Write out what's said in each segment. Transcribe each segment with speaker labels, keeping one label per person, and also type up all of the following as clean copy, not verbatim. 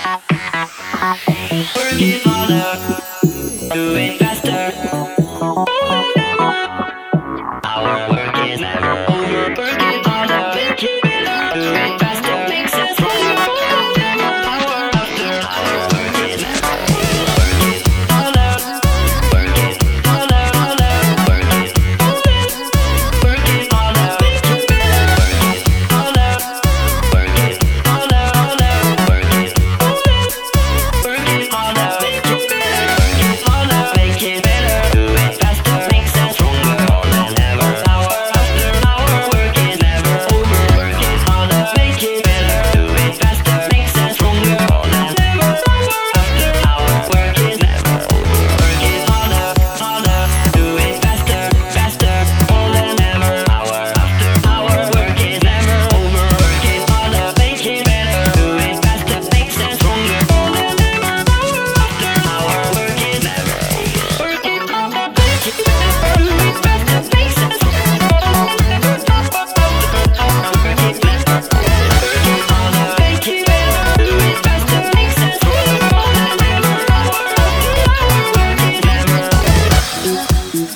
Speaker 1: Work it harder, do it faster. Our work is never over. Work it harder, make it better. Do it faster, makes us stronger. Power after our work is never over. Work it harder, work it harder, harder. Work it harder, work it harder, make it better. Work it harder, work it harder, harder. Work it harder, make it better. Work it harder, make it better. Do it faster, makes us stronger. More than ever. Hour after hour, work is never over. Work it harder, make it better. Do it faster, makes us stronger. More than ever. Hour after hour, work is never over. Work it harder, harder. Do it faster, faster. More than ever. Hour after hour, work is never over. Work it harder, make it better. Do it faster, makes us stronger. More than ever. Hour after hour, work is never over. Work it harder, make it better. Do it faster, makes us stronger. More than ever. Work it better. Work it harder, make it better. Do it faster, makes us stronger. More than ever. Hour after hour, work is never over.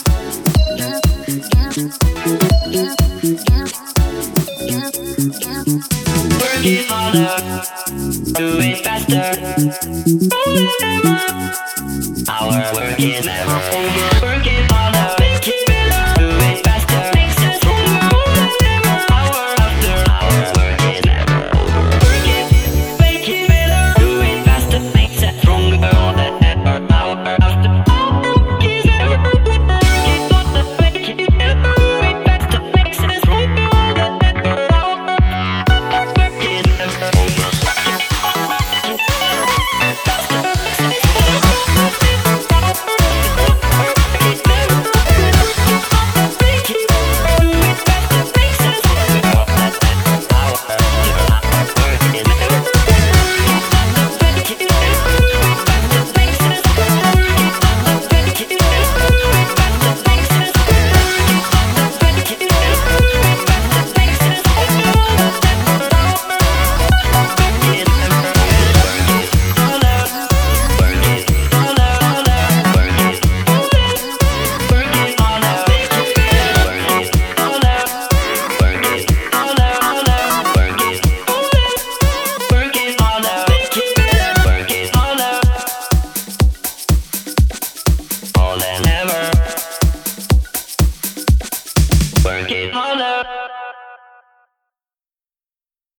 Speaker 1: Work it harder, do it faster. Our work is never over. Work it harder.